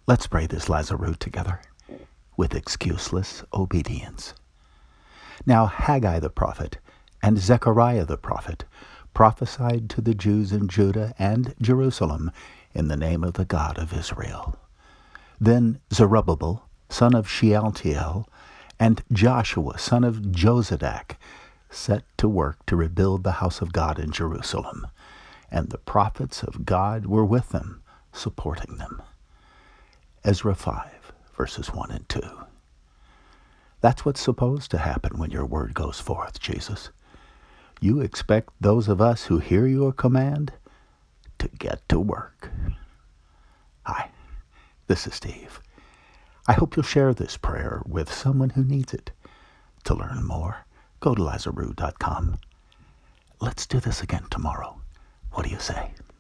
Let's pray this Lazarus together with excuseless obedience. Now Haggai the prophet and Zechariah the prophet prophesied to the Jews in Judah and Jerusalem in the name of the God of Israel. Then Zerubbabel, son of Shealtiel, and Joshua, son of Jozadak, set to work to rebuild the house of God in Jerusalem, and the prophets of God were with them, supporting them. Ezra 5, verses 1 and 2. That's what's supposed to happen when your word goes forth, Jesus. You expect those of us who hear your command to get to work. Hi, this is Steve. I hope you'll share this prayer with someone who needs it. To learn more, go to Lazarus.com. Let's do this again tomorrow. What do you say?